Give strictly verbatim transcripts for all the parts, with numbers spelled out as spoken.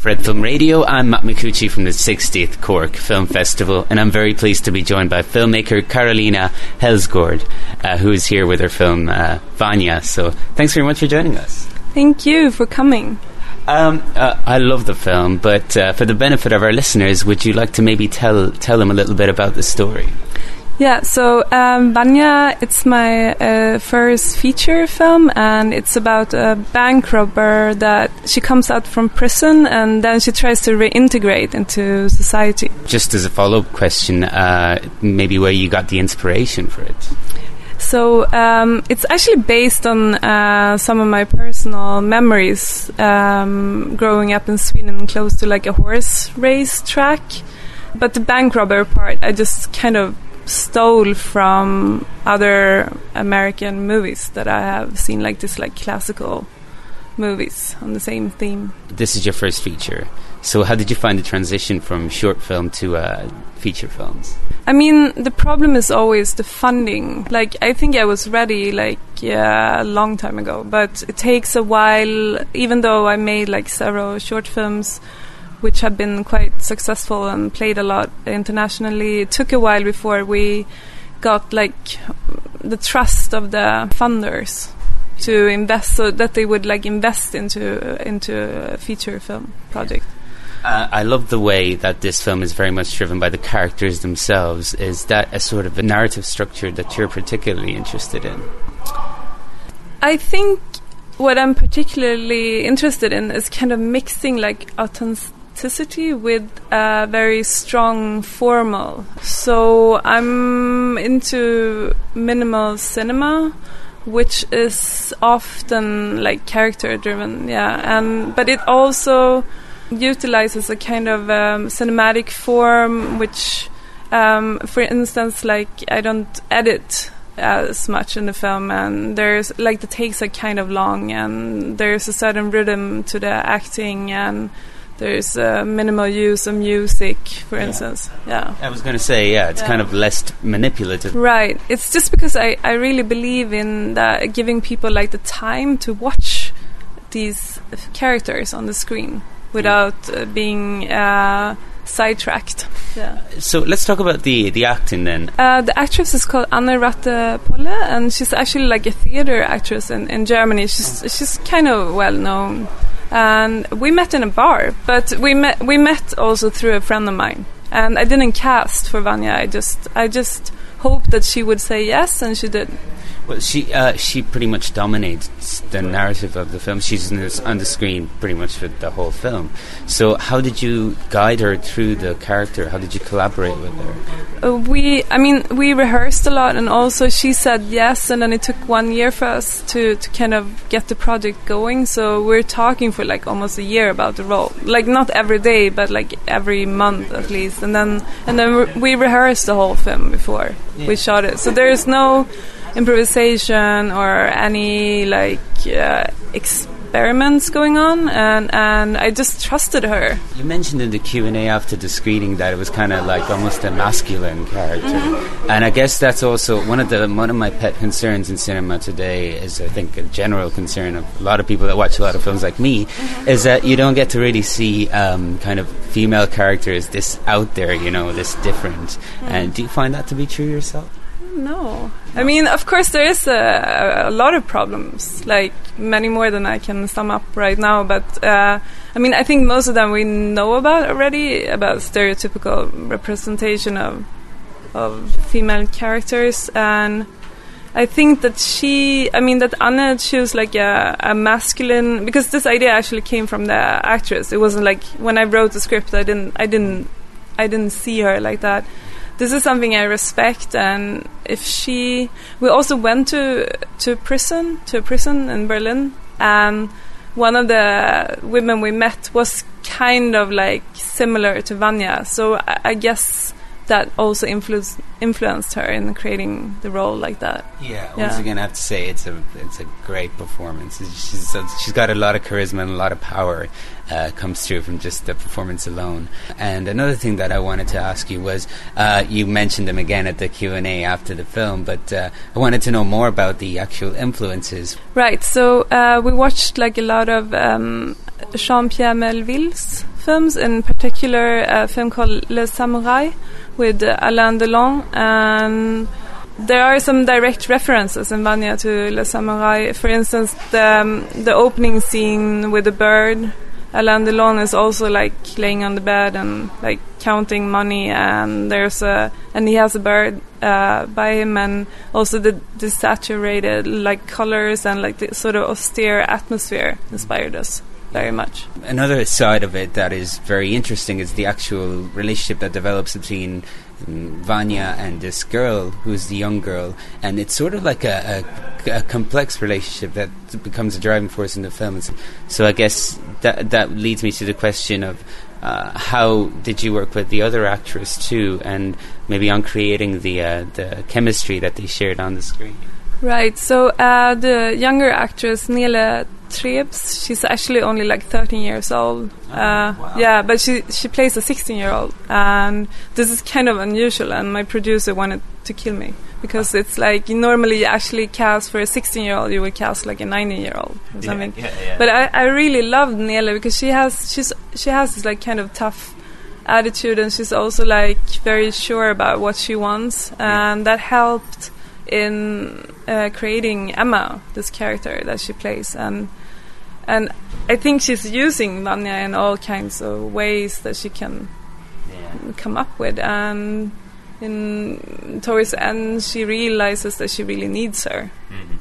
For Red Film Radio, I'm Matt Micucci from the sixtieth Cork Film Festival, and I'm very pleased to be joined by filmmaker Karolina Helsgaard, uh, who is here with her film uh, Vanya. So thanks very much for joining us. Thank you for coming. Um, uh, I love the film, but uh, for the benefit of our listeners, would you like to maybe tell tell them a little bit about the story? Yeah, so um, Vanya, it's my uh, first feature film, and it's about a bank robber that she comes out from prison and then she tries to reintegrate into society. Just as a follow-up question, uh, maybe where you got the inspiration for it? So um, it's actually based on uh, some of my personal memories um, growing up in Sweden, close to like a horse race track. But the bank robber part, I just kind of stole from other American movies that I have seen, like this, like classical movies on the same theme. This is your first feature. So how did you find the transition from short film to uh, feature films? I mean, the problem is always the funding. Like, I think I was ready, like, yeah, a long time ago. But it takes a while, even though I made, like, several short films, which have been quite successful and played a lot internationally. It took a while before we got, like, the trust of the funders to invest, so that they would, like, invest into, into a feature film project. Uh, I love the way that this film is very much driven by the characters themselves. Is that a sort of a narrative structure that you're particularly interested in? I think what I'm particularly interested in is kind of mixing like authenticity with a very strong formal. So I'm into minimal cinema, which is often like character driven, yeah, and but it also utilizes a kind of um, cinematic form, which, um, for instance, like I don't edit as much in the film, and there's like the takes are kind of long, and there's a certain rhythm to the acting, and there's a minimal use of music, for yeah. instance. Yeah, I was going to say, yeah, it's yeah. kind of less manipulative. Right. It's just because I, I really believe in that, giving people like the time to watch these characters on the screen without uh, being uh, sidetracked. Yeah. So let's talk about the, the acting then. Uh, the actress is called Anne Ratte Polle, and she's actually like a theater actress in, in Germany. She's she's kind of well known, and we met in a bar. But we met we met also through a friend of mine, and I didn't cast for Vanya. I just I just hoped that she would say yes, and she did. Well, she uh, she pretty much dominates the narrative of the film. She's in this, on the screen pretty much for the whole film. So how did you guide her through the character? How did you collaborate with her? Uh, we, I mean, we rehearsed a lot, and also she said yes, and then it took one year for us to, to kind of get the project going. So we're talking for like almost a year about the role. Like not every day, but like every month at least. And then and then re- we rehearsed the whole film before yeah. we shot it. So there's no improvisation or any like uh, experiments going on, and and I just trusted her. You mentioned in the Q and A after the screening that it was kind of like almost a masculine character, mm-hmm. and I guess that's also one of the one of my pet concerns in cinema today. Is I think a general concern of a lot of people that watch a lot of films like me, mm-hmm. is that you don't get to really see um, kind of female characters this out there, you know, this different. Mm-hmm. And do you find that to be true yourself? No. I mean, of course, there is a, a lot of problems, like many more than I can sum up right now. But, uh, I mean, I think most of them we know about already, about stereotypical representation of of female characters. And I think that she, I mean, that Anna chose like a, a masculine, because this idea actually came from the actress. It wasn't like, when I wrote the script, I didn't, I didn't, I didn't see her like that. This is something I respect, and if she... We also went to to prison, to a prison in Berlin, and one of the women we met was kind of like similar to Vanya, so I, I guess that also influenced influenced her in creating the role like that. Yeah, yeah. Once again, I have to say it's a it's a great performance. She's she's got a lot of charisma and a lot of power, uh, comes through from just the performance alone. And another thing that I wanted to ask you was, uh, you mentioned them again at the Q and A after the film, but uh, I wanted to know more about the actual influences. Right, so uh, we watched like a lot of um, Jean-Pierre Melville's films, in particular a film called Le Samouraï with uh, Alain Delon, and there are some direct references in Vanya to Le Samouraï. For instance, the um, the opening scene with the bird. Alain Delon is also like laying on the bed and like counting money, and there's a and he has a bird uh, by him, and also the desaturated like colors and like the sort of austere atmosphere inspired us very much. Another side of it that is very interesting is the actual relationship that develops between um, Vanya and this girl, who's the young girl, and it's sort of like a, a, a complex relationship that becomes a driving force in the film. So I guess that that leads me to the question of uh, how did you work with the other actress too, and maybe on creating the uh, the chemistry that they shared on the screen. Right, so uh, the younger actress Nele Trebs, she's actually only like thirteen years old. Oh, uh, wow. Yeah, but she she plays a sixteen-year-old, and this is kind of unusual. And my producer wanted to kill me because it's like you normally you actually cast for a sixteen-year-old, you would cast like a nineteen-year-old or something. Yeah, yeah, yeah. But I, I really loved Nele because she has she's she has this like kind of tough attitude, and she's also like very sure about what she wants, and that helped in uh, creating Emma, this character that she plays, and and I think she's using Vanya in all kinds of ways that she can Yeah. come up with, and in towards the end she realizes that she really needs her, Mm-hmm.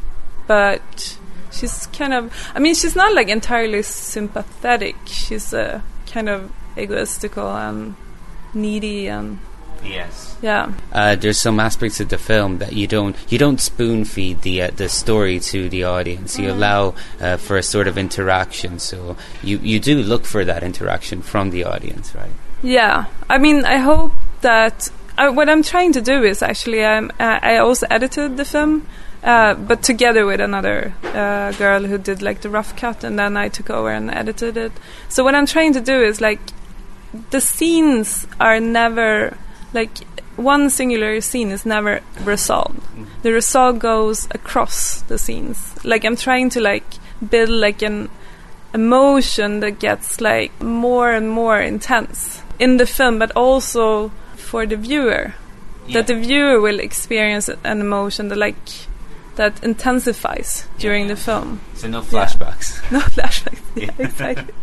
but she's kind of I mean she's not like entirely sympathetic, she's uh, kind of egoistical and needy, and Yes. yeah. Uh, there's some aspects of the film that you don't you don't spoon feed the uh, the story to the audience. You Mm. allow uh, for a sort of interaction. So you you do look for that interaction from the audience, right? Yeah, I mean, I hope that uh, what I'm trying to do is actually um, uh, I also edited the film, uh, but together with another uh, girl who did like the rough cut, and then I took over and edited it. So what I'm trying to do is like the scenes are never like one singular scene is never resolved. Mm. The resolve goes across the scenes. Like I'm trying to like build like an emotion that gets like more and more intense in the film, but also for the viewer, Yeah. that the viewer will experience an emotion that like that intensifies during Yeah. the film. So no flashbacks. No flashbacks. Yeah, Yeah. exactly.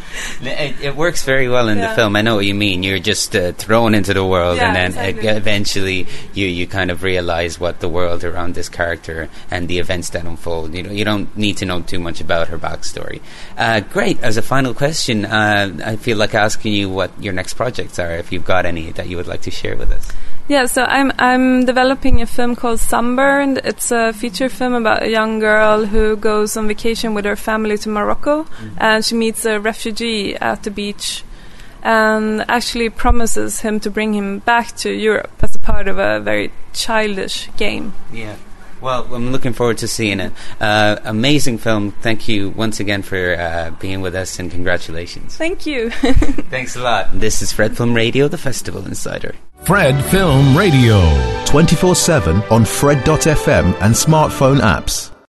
It, it works very well in Yeah. the film. I know what you mean. You're just uh, thrown into the world, Yeah, and then exactly. uh, eventually you, you kind of realize what the world around this character and the events that unfold. You know, you don't need to know too much about her backstory. Uh, great. As a final question, uh, I feel like asking you what your next projects are, if you've got any that you would like to share with us. Yeah, so I'm I'm developing a film called Sunburned. It's a feature film about a young girl who goes on vacation with her family to Morocco, Mm-hmm. and she meets a refugee at the beach, and actually promises him to bring him back to Europe as a part of a very childish game. Yeah. Well, I'm looking forward to seeing it. Uh, amazing film. Thank you once again for uh, being with us, and congratulations. Thank you. Thanks a lot. This is Fred Film Radio, the Festival Insider. Fred Film Radio. twenty-four seven on Fred dot f m and smartphone apps.